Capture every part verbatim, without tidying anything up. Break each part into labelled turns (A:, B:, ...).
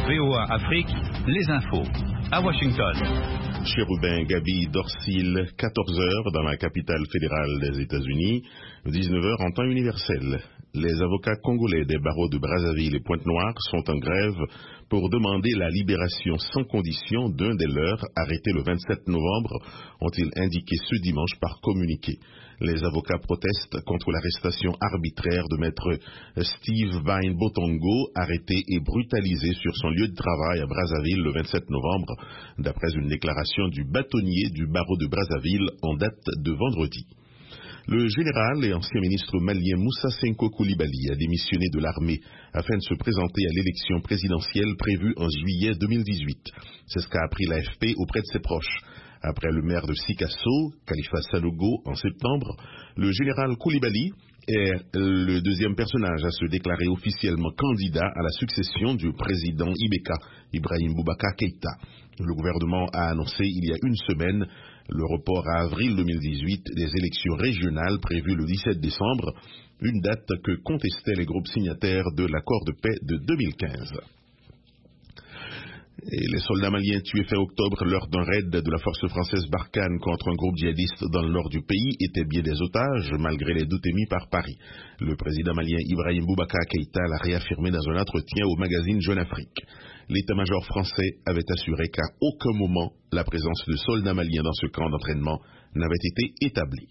A: V O A Afrique, les infos. À Washington.
B: Chérubin Gaby Dorsil, quatorze heures dans la capitale fédérale des États-Unis, dix-neuf heures en temps universel. Les avocats congolais des barreaux de Brazzaville et Pointe-Noire sont en grève pour demander la libération sans condition d'un des leurs arrêté le vingt-sept novembre, ont-ils indiqué ce dimanche par communiqué. Les avocats protestent contre l'arrestation arbitraire de maître Steve Vine Botongo, arrêté et brutalisé sur son lieu de travail à Brazzaville le vingt-sept novembre, d'après une déclaration du bâtonnier du barreau de Brazzaville en date de vendredi. Le général et ancien ministre malien Moussa Senko Coulibaly a démissionné de l'armée afin de se présenter à l'élection présidentielle prévue en juillet deux mille dix-huit. C'est ce qu'a appris l'A F P auprès de ses proches. Après le maire de Sikasso, Khalifa Sanogo, en septembre, le général Coulibaly est le deuxième personnage à se déclarer officiellement candidat à la succession du président Ibeka, Ibrahim Boubacar Keïta. Le gouvernement a annoncé il y a une semaine le report à avril deux mille dix-huit des élections régionales prévues le dix-sept décembre, une date que contestaient les groupes signataires de l'accord de paix de deux mille quinze. Et les soldats maliens tués fin octobre lors d'un raid de la force française Barkhane contre un groupe djihadiste dans le nord du pays étaient bien des otages, malgré les doutes émis par Paris. Le président malien Ibrahim Boubacar Keïta l'a réaffirmé dans un entretien au magazine Jeune Afrique. L'état-major français avait assuré qu'à aucun moment la présence de soldats maliens dans ce camp d'entraînement n'avait été établie.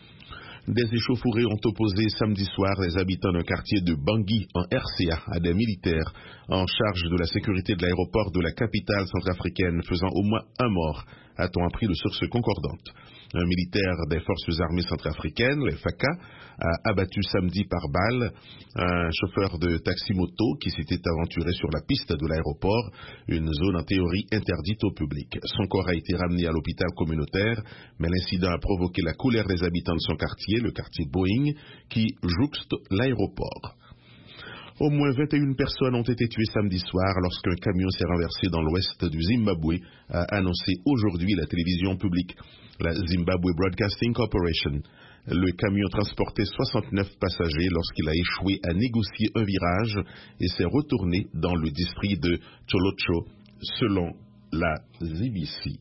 B: Des échauffourées ont opposé samedi soir les habitants d'un quartier de Bangui en R C A à des militaires en charge de la sécurité de l'aéroport de la capitale centrafricaine, faisant au moins un mort, a-t-on appris de sources concordantes. Un militaire des forces armées centrafricaines, les F A C A, a abattu samedi par balle un chauffeur de taxi-moto qui s'était aventuré sur la piste de l'aéroport, une zone en théorie interdite au public. Son corps a été ramené à l'hôpital communautaire, mais l'incident a provoqué la colère des habitants de son quartier, le quartier Boeing, qui jouxte l'aéroport. Au moins vingt et une personnes ont été tuées samedi soir lorsqu'un camion s'est renversé dans l'ouest du Zimbabwe, a annoncé aujourd'hui la télévision publique, la Zimbabwe Broadcasting Corporation. Le camion transportait soixante-neuf passagers lorsqu'il a échoué à négocier un virage et s'est retourné dans le district de Tcholocho, selon la Z B C.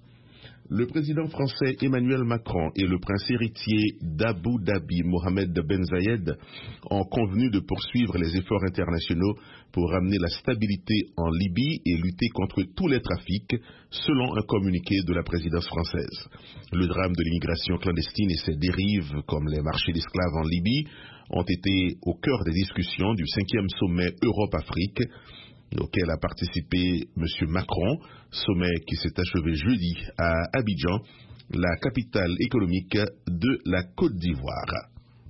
B: Le président français Emmanuel Macron et le prince héritier d'Abu Dhabi, Mohamed Ben Zayed, ont convenu de poursuivre les efforts internationaux pour ramener la stabilité en Libye et lutter contre tous les trafics, selon un communiqué de la présidence française. Le drame de l'immigration clandestine et ses dérives, comme les marchés d'esclaves en Libye, ont été au cœur des discussions du cinquième sommet Europe-Afrique, auquel a participé M. Macron, sommet qui s'est achevé jeudi à Abidjan, la capitale économique de la Côte d'Ivoire.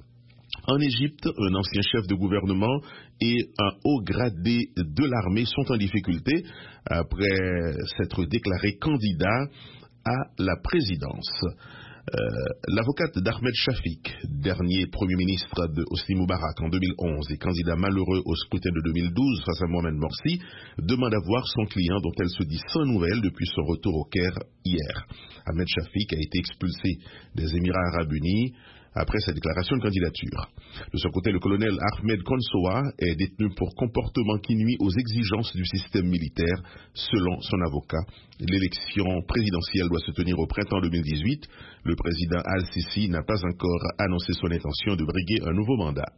B: En Égypte, un ancien chef de gouvernement et un haut gradé de l'armée sont en difficulté après s'être déclarés candidats à la présidence. Euh, l'avocate d'Ahmed Shafik, dernier premier ministre de Hosni Moubarak en deux mille onze et candidat malheureux au scrutin de deux mille douze face à Mohamed Morsi, demande à voir son client dont elle se dit sans nouvelles depuis son retour au Caire hier. Ahmed Shafik a été expulsé des Émirats Arabes Unis après sa déclaration de candidature. De son côté, le colonel Ahmed Konsoa est détenu pour comportement qui nuit aux exigences du système militaire, selon son avocat. L'élection présidentielle doit se tenir au printemps deux mille dix-huit. Le président Al-Sisi n'a pas encore annoncé son intention de briguer un nouveau mandat.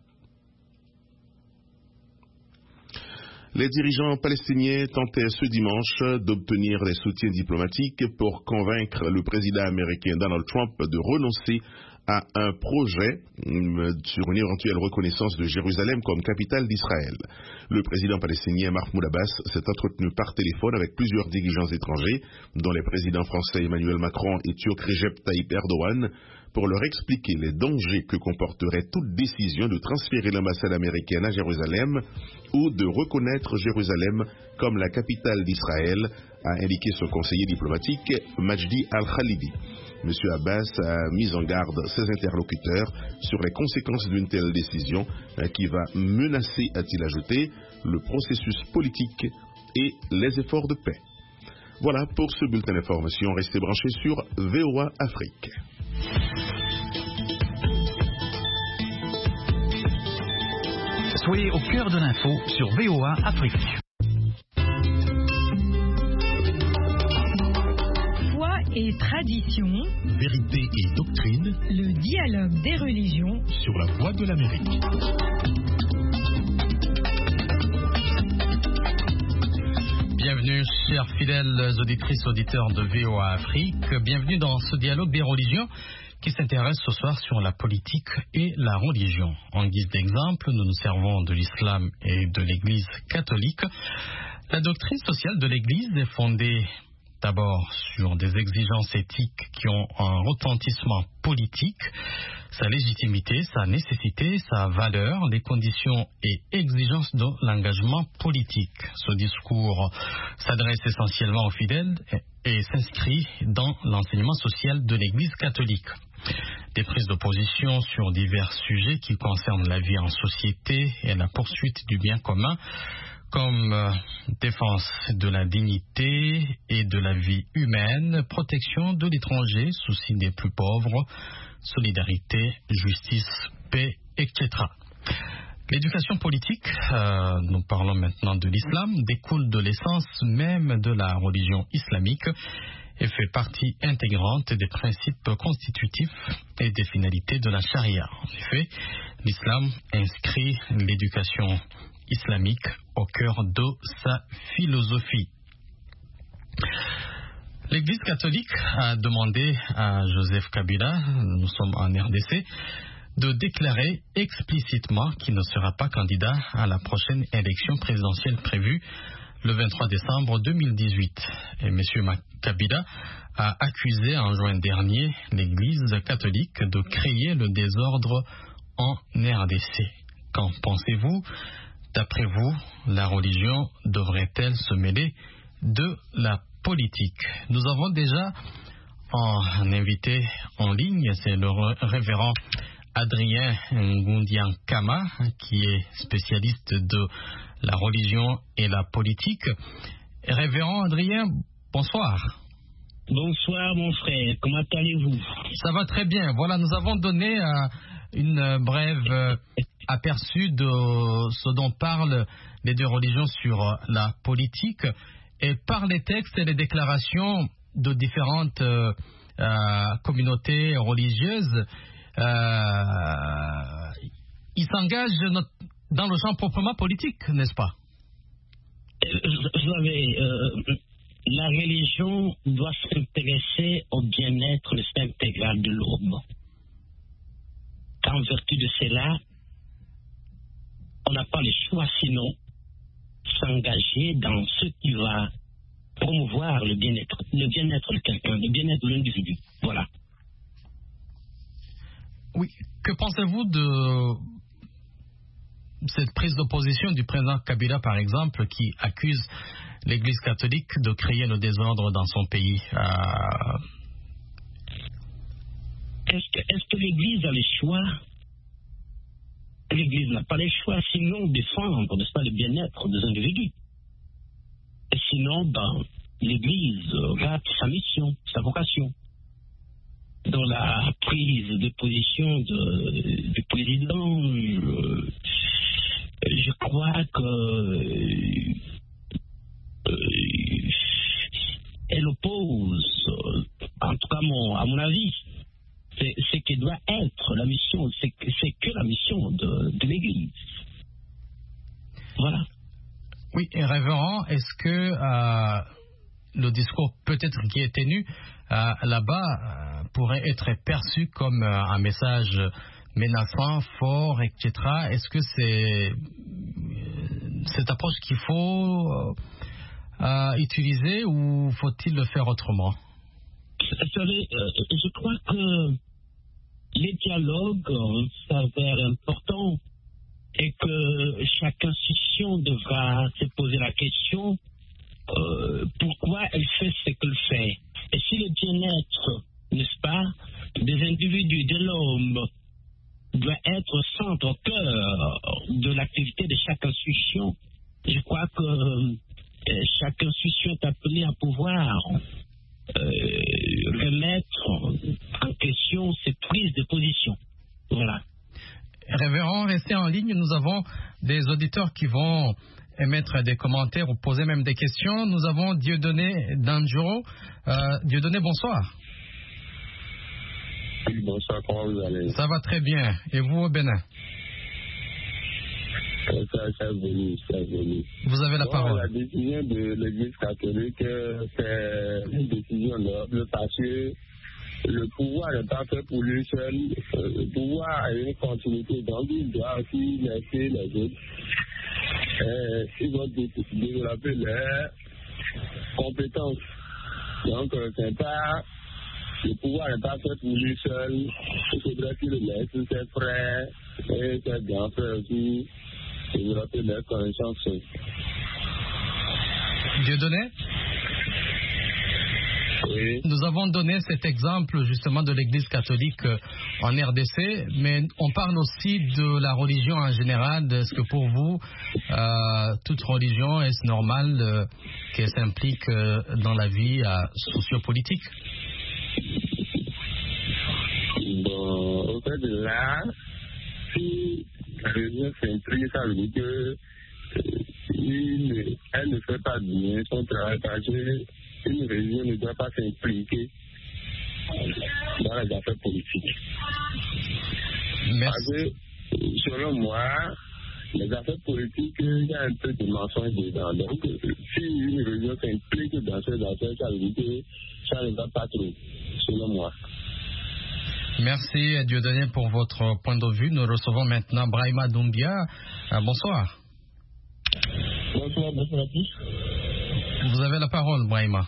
B: Les dirigeants palestiniens tentaient ce dimanche d'obtenir des soutiens diplomatiques pour convaincre le président américain Donald Trump de renoncer à un projet sur une éventuelle reconnaissance de Jérusalem comme capitale d'Israël. Le président palestinien Mahmoud Abbas s'est entretenu par téléphone avec plusieurs dirigeants étrangers, dont les présidents français Emmanuel Macron et turc Recep Tayyip Erdogan, pour leur expliquer les dangers que comporterait toute décision de transférer l'ambassade américaine à Jérusalem ou de reconnaître Jérusalem comme la capitale d'Israël, a indiqué son conseiller diplomatique Majdi Al-Khalidi. M. Abbas a mis en garde ses interlocuteurs sur les conséquences d'une telle décision qui va menacer, a-t-il ajouté, le processus politique et les efforts de paix. Voilà pour ce bulletin d'information. Restez branchés sur V O A Afrique.
A: Soyez au cœur de l'info sur V O A Afrique.
C: et tradition,
D: vérité et doctrine,
C: le dialogue des religions
D: sur la voie de l'Amérique.
E: Bienvenue, chers fidèles auditrices, auditeurs de V O A Afrique. Bienvenue dans ce dialogue des religions qui s'intéresse ce soir sur la politique et la religion. En guise d'exemple, nous nous servons de l'islam et de l'Église catholique. La doctrine sociale de l'Église est fondée d'abord sur des exigences éthiques qui ont un retentissement politique, sa légitimité, sa nécessité, sa valeur, les conditions et exigences de l'engagement politique. Ce discours s'adresse essentiellement aux fidèles et s'inscrit dans l'enseignement social de l'Église catholique. Des prises de position sur divers sujets qui concernent la vie en société et la poursuite du bien commun, comme euh, défense de la dignité et de la vie humaine, protection de l'étranger, souci des plus pauvres, solidarité, justice, paix, et cetera. L'éducation politique, euh, nous parlons maintenant de l'islam, découle de l'essence même de la religion islamique et fait partie intégrante des principes constitutifs et des finalités de la charia. En effet, l'islam inscrit l'éducation islamique au cœur de sa philosophie. L'Église catholique a demandé à Joseph Kabila, nous sommes en R D C, de déclarer explicitement qu'il ne sera pas candidat à la prochaine élection présidentielle prévue le vingt-trois décembre deux mille dix-huit. Et M. Kabila a accusé en juin dernier l'Église catholique de créer le désordre en R D C. Qu'en pensez-vous ? D'après vous, la religion devrait-elle se mêler de la politique? Nous avons déjà un invité en ligne, c'est le révérend Adrien Ngundiankama, qui est spécialiste de la religion et la politique. Révérend Adrien, bonsoir.
F: Bonsoir mon frère, comment allez-vous?
E: Ça va très bien. Voilà, nous avons donné euh, une brève euh, aperçu de ce dont parlent les deux religions sur euh, la politique, et par les textes et les déclarations de différentes euh, euh, communautés religieuses, euh, ils s'engagent dans le champ proprement politique, n'est-ce pas?
F: Vous savez, euh, la religion doit s'intéresser au bien-être intégral de l'homme. En vertu de cela, on n'a pas le choix sinon s'engager dans ce qui va promouvoir le bien-être, le bien-être de quelqu'un, le bien-être de l'individu. Voilà.
E: Oui. Que pensez-vous de cette prise d'opposition du président Kabila, par exemple, qui accuse l'Église catholique de créer le désordre dans son pays? Euh...
F: Est-ce que, est-ce que l'Église a le choix? L'Église n'a pas le choix, sinon défendre, n'est-ce pas, le bien-être des individus. Et sinon, ben, l'Église rate sa mission, sa vocation. Dans la prise de position de, du président, je, je crois que euh, elle oppose, en tout cas mon, à mon avis, c'est ce qui doit être la mission, c'est que, c'est que la mission de, de l'Église. Voilà.
E: Oui, et révérend, est-ce que euh, le discours peut-être qui est tenu euh, là-bas euh, pourrait être perçu comme euh, un message menaçant, fort, et cetera. Est-ce que c'est euh, cette approche qu'il faut euh, utiliser ou faut-il le faire autrement?
F: Vous savez, euh, je crois que les dialogues euh, s'avèrent importants et que chaque institution devra se poser la question euh, pourquoi elle fait ce qu'elle fait. Et si le bien-être, n'est-ce pas, des individus, de l'homme, doit être au centre, au cœur de l'activité de chaque institution, je crois que euh, chaque institution est appelée à pouvoir euh, remettre en question cette prise de position. Voilà.
E: Révérend, restez en ligne. Nous avons des auditeurs qui vont émettre des commentaires ou poser même des questions. Nous avons Dieudonné Danjuro. Euh, Dieudonné, bonsoir.
G: Oui, bonsoir, comment vous allez?
E: Ça va très bien. Et vous au Bénin?
G: Ça, ça évolue, ça évolue.
E: Vous avez la
G: bon,
E: parole.
G: La décision de l'Église catholique, c'est une décision noble parce que le pouvoir n'est pas fait pour lui seul. Le pouvoir a une continuité, donc il doit aussi laisser les autres. Euh, ils vont développer leurs compétences. Donc, c'est pas, le pouvoir n'est pas fait pour lui seul. Il faudrait qu'il laisse ses frères et ses grands frères aussi développer leurs connaissances.
E: Dieudonné?
G: Oui.
E: Nous avons donné cet exemple justement de l'Église catholique en R D C, mais on parle aussi de la religion en général. Est-ce que pour vous, euh, toute religion, est-ce normal euh, qu'elle s'implique euh, dans la vie euh, sociopolitique?
G: Bon, au fait de là, si la religion s'implique, ça veut dire que euh, elle ne fait pas bien son travail parce que une religion ne doit pas s'impliquer dans les affaires politiques.
E: Merci.
G: Parce que, selon moi, les affaires politiques, il y a un peu de mensonge dedans. Donc, si une religion s'implique dans ces affaires, ça veut dire que ça ne va pas trop, selon moi.
E: Merci Dieudonné pour votre point de vue. Nous recevons maintenant Brahima Doumbia. Euh, bonsoir.
G: Bonsoir, bonsoir à tous.
E: Vous avez la parole, Brahima.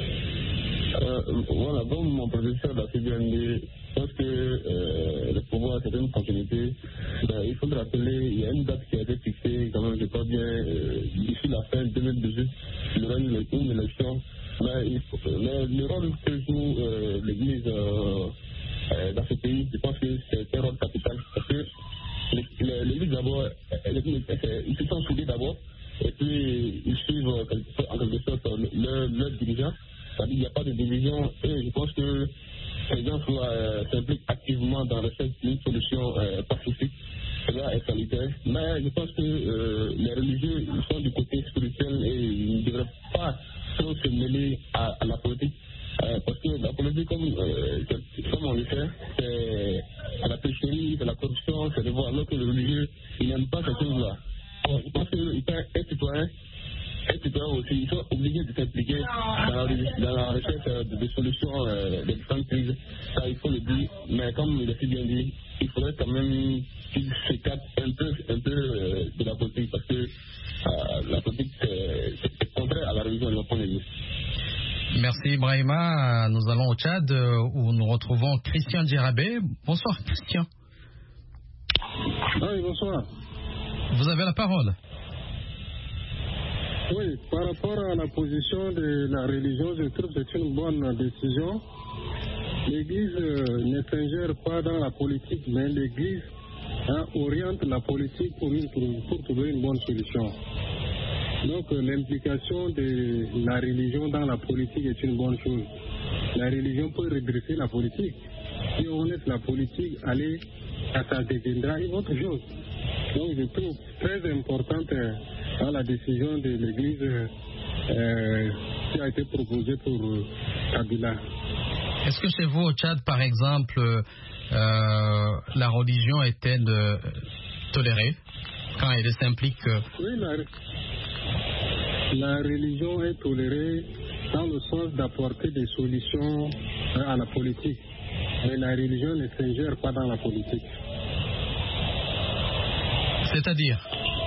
G: Euh, voilà, comme mon professeur l'a fait bien dit, je pense que euh, le pouvoir, c'est une continuité. Ben, il faut rappeler, il y a une date qui a été fixée, quand même, je crois bien, euh, d'ici la fin deux mille dix-huit, il y aura une, une élection. Mais, il faut, mais le rôle que joue euh, l'Église euh, euh, dans ce pays, je pense que c'est un rôle capital. Parce que l'Église, d'abord, ils se sont soudés d'abord. Et puis, ils suivent en quelque sorte leurs leur dirigeants. C'est-à-dire qu'il n'y a pas de division. Et je pense que les gens euh, s'impliquent activement dans la recherche d'une solution euh, pacifique. Cela est salutaire. Mais je pense que euh, les religieux ils sont du côté spirituel et ils ne devraient pas trop se mêler à, à la politique. Euh, parce que la politique, comme, euh, comme on le sait, c'est à la pécherie, c'est la corruption, c'est de voir. Alors que les religieux, ils n'aiment pas ces choses-là. Je pense qu'ils sont un citoyen, un citoyen aussi, ils sont obligés de s'impliquer dans, dans la recherche de, de solutions euh, des différentes crises. Ça, il faut le dire. Mais comme il a si bien dit, il faudrait quand même qu'ils s'écartent un peu, un peu euh, de la politique parce que euh, la politique, c'est, c'est contraire à la religion de mon point de vue.
E: Merci Brahima. Nous allons au Tchad où nous retrouvons Christian Djerabé. Bonsoir Christian.
H: Oui, bonsoir.
E: Vous avez la parole.
H: Oui, par rapport à la position de la religion, je trouve que c'est une bonne décision. L'Église euh, ne s'ingère pas dans la politique, mais l'Église hein, oriente la politique pour, une, pour trouver une bonne solution. Donc euh, l'implication de la religion dans la politique est une bonne chose. La religion peut redresser la politique. Si on laisse la politique aller, ça deviendra une autre chose. Donc je trouve très importante dans la décision de l'Église euh, qui a été proposée pour euh, Kabila.
E: Est-ce que chez vous au Tchad, par exemple, euh, la religion est-elle euh, tolérée quand elle s'implique euh...
H: Oui, la, la religion est tolérée dans le sens d'apporter des solutions à la politique. Mais la religion ne s'ingère pas dans la politique.
E: C'est-à-dire?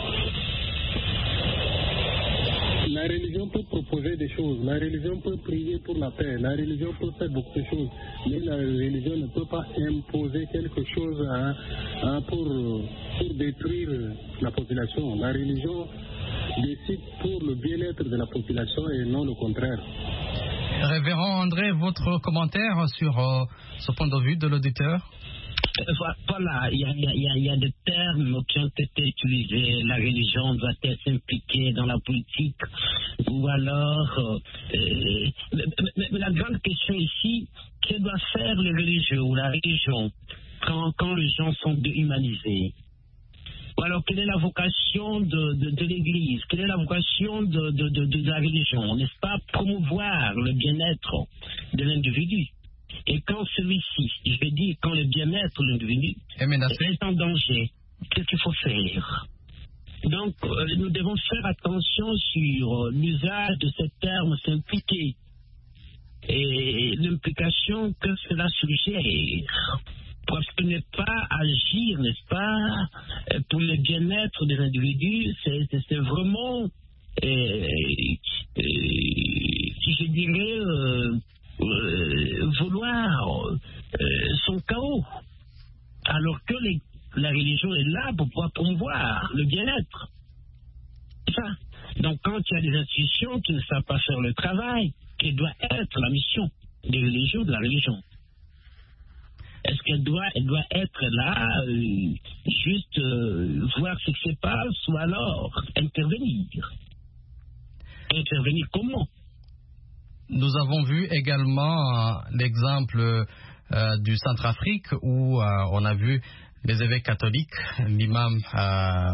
H: La religion peut proposer des choses, la religion peut prier pour la paix, la religion peut faire beaucoup de choses, mais la religion ne peut pas imposer quelque chose hein, hein, pour, pour détruire la population. La religion décide pour le bien-être de la population et non le contraire.
E: Révérend André, votre commentaire sur euh, ce point de vue de l'auditeur?
F: Voilà, il y, a, il, y a, il y a des termes qui ont été utilisés. La religion doit-elle s'impliquer dans la politique ou alors... Euh, mais, mais, mais la grande question ici, que doit faire le religieux ou la religion quand, quand les gens sont déhumanisés? Ou alors, quelle est la vocation de, de, de l'Église? Quelle est la vocation de, de, de, de la religion? N'est-ce pas promouvoir le bien-être de l'individu? Et quand celui-ci, je vais dire, quand le bien-être de l'individu est en danger, qu'est-ce qu'il faut faire? Donc, euh, nous devons faire attention sur l'usage de ces termes s'impliquer et l'implication que cela suggère. Parce que ne pas agir, n'est-ce pas, pour le bien-être des individus, c'est vraiment, euh, euh, je dirais, euh, euh, vouloir euh, son chaos. Alors que les, la religion est là pour pouvoir promouvoir le bien-être. C'est ça. Donc quand il y a des institutions qui ne savent pas faire le travail, qui doit être la mission des religions, de la religion. Est-ce qu'elle doit, elle doit être là, euh, juste euh, voir ce qui se passe, ou alors intervenir? Intervenir comment?
E: Nous avons vu également euh, l'exemple euh, du Centrafrique où euh, on a vu les évêques catholiques, l'imam euh,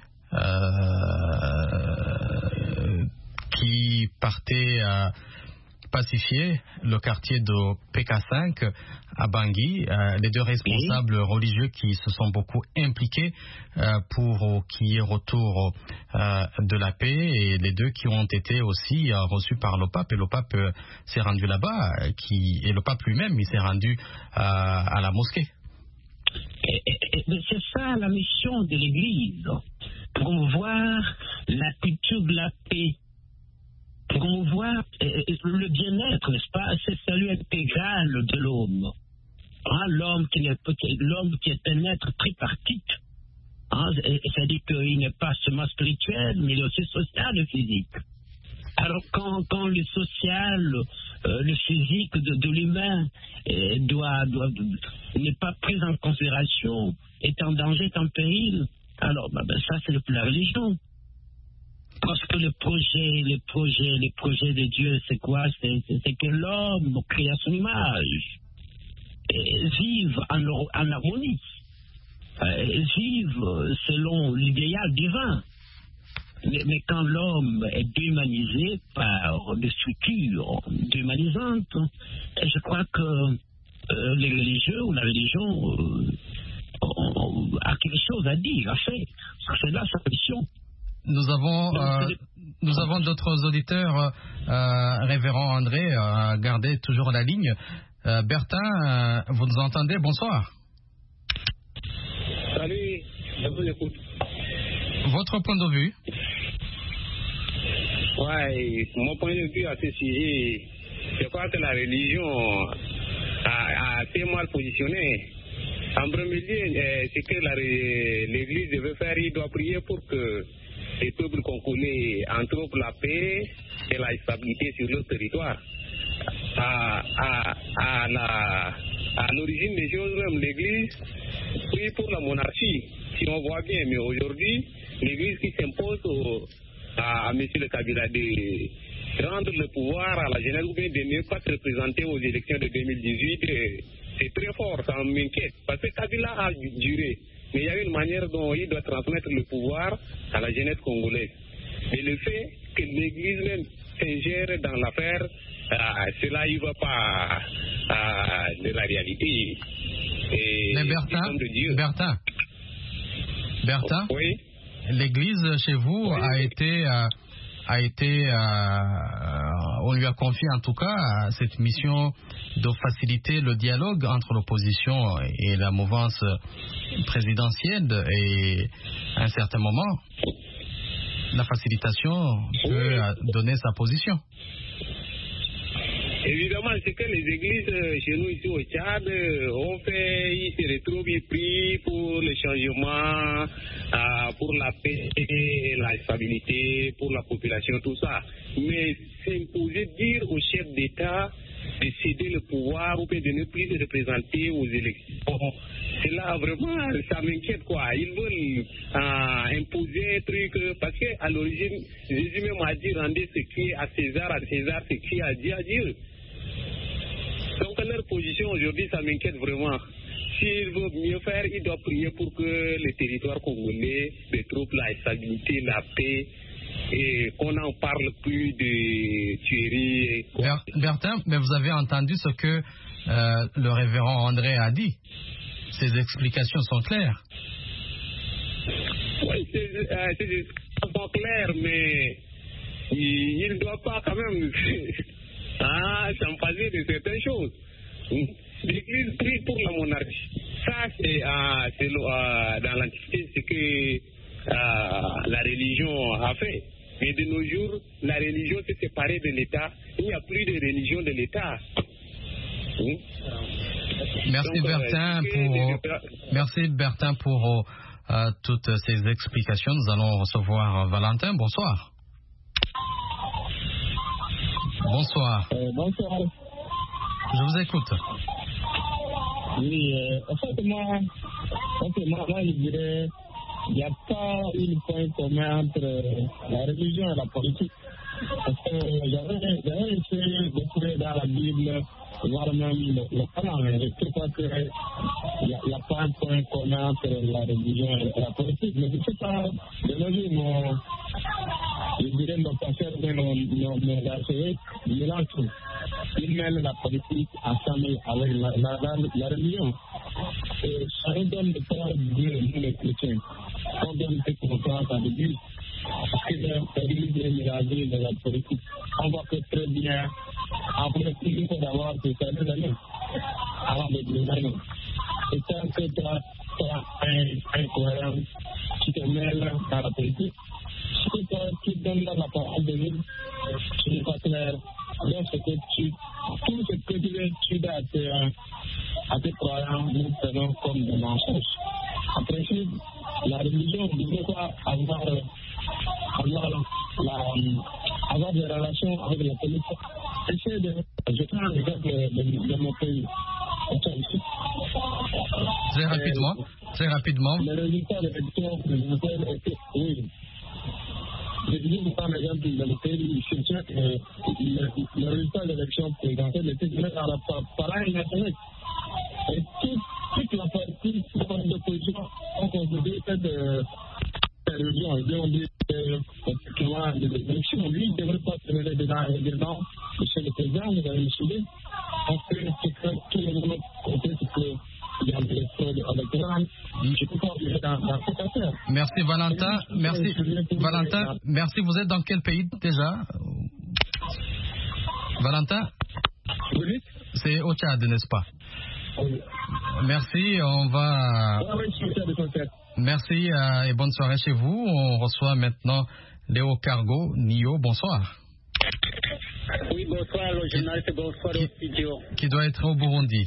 E: euh, qui partait euh, pacifier le quartier de P K cinq à Bangui, euh, les deux responsables oui. religieux qui se sont beaucoup impliqués euh, pour qu'il y ait retour euh, de la paix, et les deux qui ont été aussi euh, reçus par le pape, et le pape euh, s'est rendu là-bas, euh, qui, et le pape lui-même il s'est rendu euh, à la mosquée.
F: Et, et, et, c'est ça la mission de l'Église, promouvoir la culture de la paix, promouvoir euh, le bien-être, n'est-ce pas? C'est le salut intégral de l'homme. Hein, l'homme, qui est, l'homme qui est un être tripartite. Hein, c'est-à-dire qu'il n'est pas seulement spirituel, mais il est aussi social et physique. Alors quand, quand le social, euh, le physique de, de l'humain euh, doit, doit, n'est pas pris en considération, est en danger, est en péril, alors bah, bah, ça c'est la religion. Parce que le projet, les projets, les projets de Dieu, c'est quoi? C'est, c'est, c'est que l'homme, créé à son image, et vive en, en harmonie, et vive selon l'idéal divin. Mais, mais quand l'homme est déhumanisé par des structures déhumanisantes, je crois que euh, les religieux ou la religion euh, ont, ont, a quelque chose à dire, à faire. C'est là sa mission.
E: Nous avons, euh, nous avons d'autres auditeurs, euh, révérend André, euh, gardez toujours la ligne. Euh, Bertin, euh, vous nous entendez? Bonsoir.
I: Salut, je vous écoute.
E: Votre point de vue?
I: Ouais, mon point de vue à ce sujet, je crois que la religion a, a assez mal positionné. En premier lieu, euh, c'est que la, l'Église devait faire, il doit prier pour que les peuples congolais entrent la paix et la stabilité sur leur territoire. À, à, à, la, à l'origine des choses, même l'Église prie pour la monarchie, si on voit bien. Mais aujourd'hui, l'Église qui s'impose au, à, à M. le Kabila de rendre le pouvoir à la jeunesse ou bien de ne pas se représenter aux élections de deux mille dix-huit, c'est très fort, ça m'inquiète. Parce que Kabila a duré. Mais il y a une manière dont il doit transmettre le pouvoir à la jeunesse congolaise. Et le fait que l'Église même s'ingère dans l'affaire, euh, cela ne va pas euh, de la réalité. Et
E: Mais Bertin, Bertin, Bertin,
I: oui?
E: L'Église chez vous oui. a été, euh, a été, euh, on lui a confié en tout cas cette mission de faciliter le dialogue entre l'opposition et la mouvance présidentielle, et à un certain moment, la facilitation peut oui. donner sa position.
I: Évidemment, c'est que les églises chez nous ici au Tchad ont fait, ils se retrouvent, ils prient pour le changement, euh, pour la paix, la stabilité, pour la population, tout ça. Mais s'imposer, dire au chef d'État de céder le pouvoir ou bien de ne plus se représenter aux élections, c'est là vraiment, ça m'inquiète quoi. Ils veulent euh, imposer un truc, parce qu'à l'origine, Jésus même a dit rendez ce qui est à César, à César, ce qui est à Dieu, à Dieu. Donc leur position aujourd'hui, ça m'inquiète vraiment. s'il veut mieux faire, il doit prier pour que le territoire congolais retrouve la stabilité, la paix, et qu'on n'en parle plus de tueries.
E: Ber- Bertin, mais vous avez entendu ce que euh, le révérend André a dit. Ses explications sont claires.
I: Oui, c'est, euh, c'est des explications claires, mais il ne doit pas quand même ah, s'empasser de certaines choses. L'Église prie pour la monarchie. Ça, c'est, euh, c'est euh, dans l'Antiquité, c'est que euh, la religion a fait. Mais de nos jours, la religion s'est séparée de l'État. Il n'y a plus de religion de l'État. Oui.
E: Merci Donc, Bertin euh, pour euh, merci Bertin pour euh, toutes ces explications. Nous allons recevoir Valentin. Bonsoir. Bonsoir.
F: Euh, bonsoir.
E: Je vous écoute.
F: Oui, euh, en fait, moi, en fait, moi, moi, je dirais, il n'y a pas un point commun entre la religion et la politique. Parce que j'avais, j'avais essayé de trouver dans la Bible, voire même le, le Coran, mais je crois qu'il n'y a, a pas un point commun entre la religion et la politique. Mais je ne sais pas, de nos jours, nos, je dirais nos pasteurs, nos, nos, nos archevêques, ils mélangent tout. Ils mêlent la politique ensemble avec la, la, la, la religion. Et ça nous donne de peur de Dieu, nous les chrétiens. On donne cette confiance à l'Église. Parce que l'Église est mélangée de la politique. On voit que très bien, après, il faut d'abord que ça nous donne avant de gouverner. Et tant que tu as un, un cohérent qui te mêle dans la politique, si toi qui donnes la parole de Dieu, tu n'es pas clair. Donc, ce que tu, tout ce que tu veux, tu dois à tes, à tes croyants, nous prenons comme des mensonges. En principe, la religion ne devrait pas avoir, avoir, la, avoir des relations avec la politique. Essayez de, je prends l'exemple de, de, de mon pays.
E: Très rapidement, euh, très rapidement.
F: Le résultat de l'élection présidentielle était, oui. Je dis par exemple, dans le pays, je tiens que le, le résultat de l'élection présidentielle était donné par la parole nationale. Et toute, toute la partie d'opposition ont considéré que la religion, ils ont dit effectivement de l'élection, lui, il ne devrait pas se mêler dedans et dedans. Monsieur le président, vous avez décidé. On fait ce que tout le monde compte, c'est que
E: Merci Valentin, merci Valentin, merci. Vous êtes dans quel pays déjà? Valentin? C'est au Tchad, n'est-ce pas? Merci, on va. Merci euh, et bonne soirée chez vous. On reçoit maintenant Léo Cargo, Nio. Bonsoir.
J: Oui, bonsoir, le journaliste, bonsoir au studio.
E: Qui doit être au Burundi.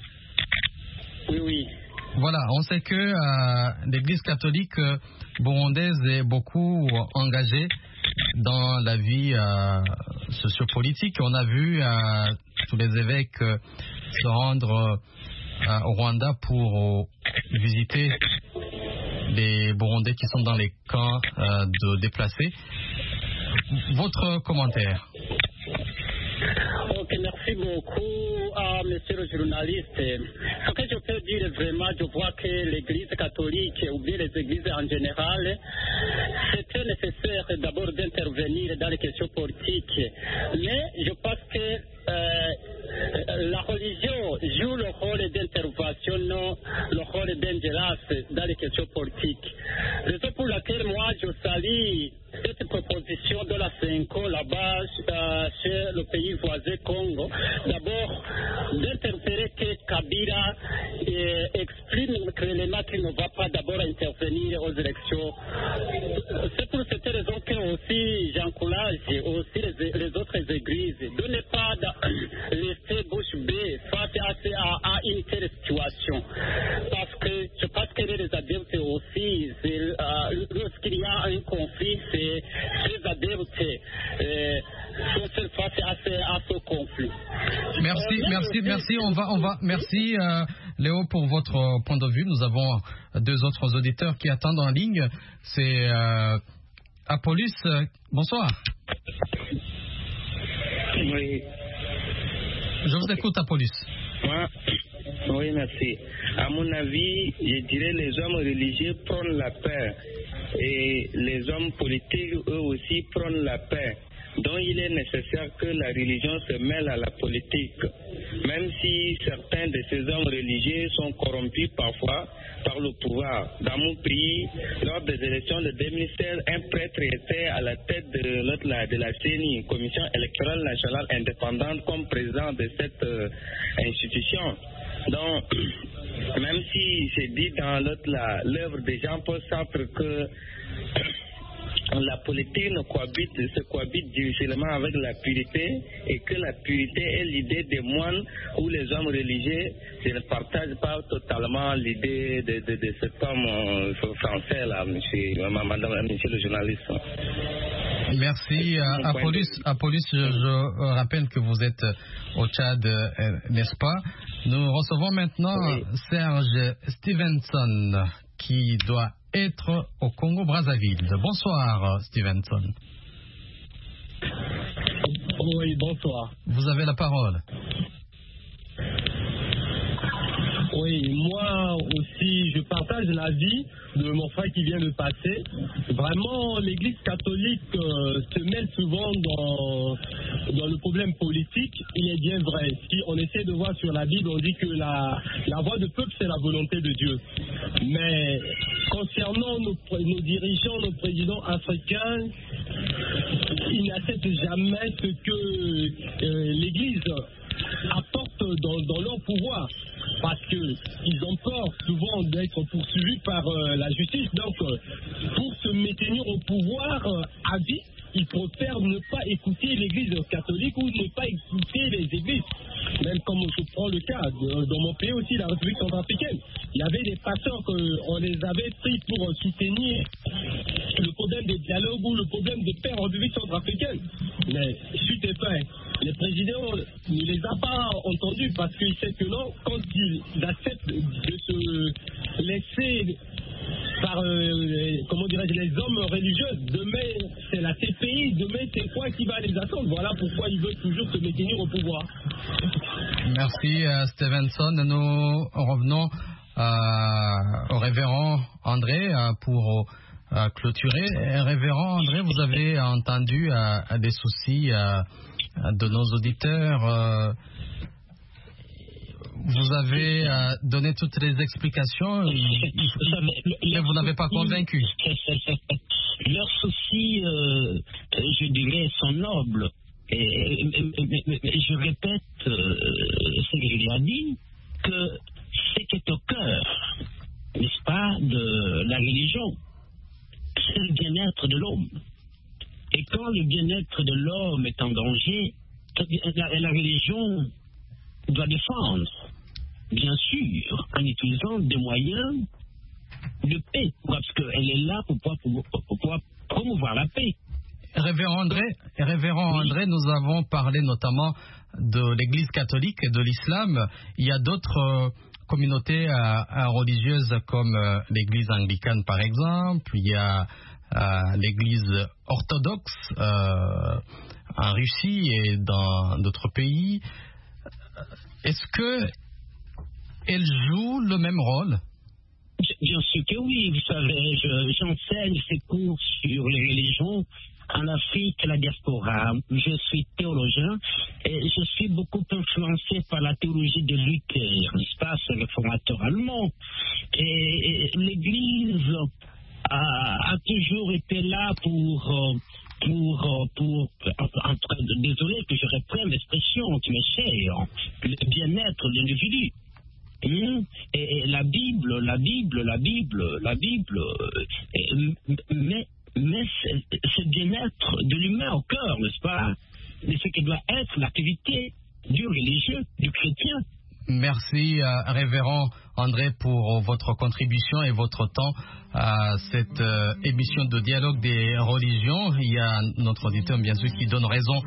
J: Oui, oui.
E: Voilà, on sait que euh, l'Église catholique euh, burundaise est beaucoup euh, engagée dans la vie euh, sociopolitique. On a vu euh, tous les évêques euh, se rendre euh, au Rwanda pour euh, visiter les Burundais qui sont dans les camps euh, de déplacés. Votre commentaire?
J: Ok, merci beaucoup à monsieur le journaliste. Ce que je peux dire vraiment, je vois que l'Église catholique ou bien les églises en général, c'était nécessaire d'abord d'intervenir dans les questions politiques. Mais je pense que euh, la religion joue le rôle d'intervention, non le rôle d'ingérence dans les questions politiques. Raison pour laquelle moi je salue cette proposition de la CENCO là-bas euh, chez le pays voisin Congo. D'abord, d'interférer que Kabila euh, exprime clairement qu'il ne va pas d'abord intervenir aux élections. C'est pour cette raison que aussi j'encourage aussi les, les autres églises de ne pas rester bouche bée face à, à, à une telle situation. Parce que je pense que les adeptes aussi, euh, lorsqu'il y a un conflit, c'est les adeptes euh, sont face à ce, à ce conflit.
E: Merci, euh, merci, merci. On va, on va, merci euh, Léo pour votre point de vue. Nous avons deux autres auditeurs qui attendent en ligne. C'est euh, Apollus. Bonsoir.
K: Oui.
E: Je vous écoute, Apollus.
K: Moi,
I: Oui, merci. À mon avis, je dirais les hommes religieux prônent la paix et les hommes politiques, eux aussi, prônent la paix. Donc il est nécessaire que la religion se mêle à la politique, même si certains de ces hommes religieux sont corrompus parfois par le pouvoir. Dans mon pays, lors des élections de deux mille seize, un prêtre était à la tête de, l'autre, la, de la C N I, Commission électorale nationale indépendante, comme président de cette euh, institution. Donc, même si c'est dit dans l'œuvre de Jean-Paul Sartre que la politique ne cohabite, se cohabite difficilement avec la pureté et que la pureté est l'idée des moines ou les hommes religieux. Je ne partage pas totalement l'idée de, de, de cet homme euh, français là, monsieur, madame, monsieur le journaliste.
E: Merci. Apollos, Apollos, je, je rappelle que vous êtes au Tchad, euh, n'est-ce pas? Nous recevons maintenant oui. Serge Stevenson qui doit être au Congo-Brazzaville. Bonsoir, Stevenson.
K: Oui, bonsoir.
E: Vous avez la parole.
K: Oui, moi aussi, je partage l'avis de mon frère qui vient de passer. Vraiment, l'Église catholique euh, se mêle souvent dans, dans le problème politique. Il est bien vrai. Si on essaie de voir sur la Bible, on dit que la, la voix du peuple, c'est la volonté de Dieu. Mais concernant nos, nos dirigeants, nos présidents africains, ils n'acceptent jamais ce que euh, l'Église apporte dans, dans leur pouvoir. Parce qu'ils ont peur souvent d'être poursuivis par euh, la justice. Donc, euh, pour se maintenir au pouvoir euh, à vie, ils préfèrent ne pas écouter l'Église catholique ou ne pas écouter les églises. Même comme je prends le cas de, dans mon pays aussi, la République centrafricaine. Il y avait des pasteurs qu'on les avait pris pour soutenir le problème des dialogues ou le problème de paix en République centrafricaine. Mais suite et fin, les présidents ne les a pas entendus parce qu'ils savent que non, quand ils acceptent de se laisser par, euh, comment dirais-je, les hommes religieux, demain c'est la C P I, demain c'est quoi qui va les attendre? Voilà pourquoi ils veulent toujours se maintenir au pouvoir.
E: Merci uh, Stevenson. Nous revenons uh, au révérend André uh, pour uh, clôturer. Et, révérend André, vous avez entendu uh, des soucis uh, de nos auditeurs. Uh, Vous avez euh, donné toutes les explications, mais vous n'avez pas convaincu.
F: Leurs soucis, euh, je dirais, sont nobles. Et, et, et, et je répète euh, ce que je lui ai dit, que ce qui est au cœur, n'est-ce pas, de la religion, c'est le bien-être de l'homme. Et quand le bien-être de l'homme est en danger, la, la religion doit défendre, bien sûr, en utilisant des moyens de paix, parce qu'elle est là pour pouvoir, pour, pour pouvoir promouvoir la paix.
E: Révérend André, Révérend André, oui. Nous avons parlé notamment de l'Église catholique et de l'islam. Il y a d'autres euh, communautés euh, religieuses comme euh, l'Église anglicane par exemple. Il y a euh, l'Église orthodoxe euh, en Russie et dans d'autres pays. Est-ce que elle joue le même rôle?
F: Bien sûr que oui. Vous savez, je, j'enseigne ces cours sur les religions en Afrique et la diaspora. Je suis théologien et je suis beaucoup influencé par la théologie de Luther, n'est-ce pas, ce réformateur allemand. Et, et l'Église a, a toujours été là pour... Pour, pour, entre, désolé que je reprenne l'expression qui m'est chère, le bien-être de l'individu. Mmh. Et, et la Bible, la Bible, la Bible, la Bible, et, mais, mais c'est, c'est bien-être de l'humain au cœur, n'est-ce pas? Mais ce qui doit être l'activité du religieux, du chrétien.
E: Merci, euh, révérend André, pour votre contribution et votre temps à cette euh, émission de dialogue des religions. Il y a notre auditeur, bien sûr, qui donne raison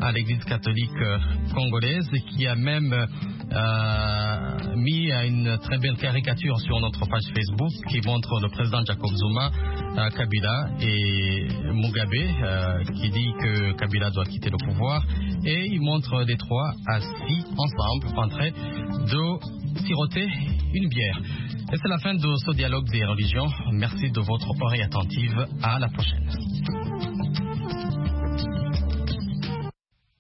E: à l'Église catholique congolaise, qui a même euh, mis une très belle caricature sur notre page Facebook qui montre le président Jacob Zuma, euh, Kabila et Mugabe, euh, qui dit que Kabila doit quitter le pouvoir, et il montre les trois assis ensemble en train de siroter une bière. Et c'est la fin de ce dialogue des religions. Merci de votre oreille attentive. À la prochaine.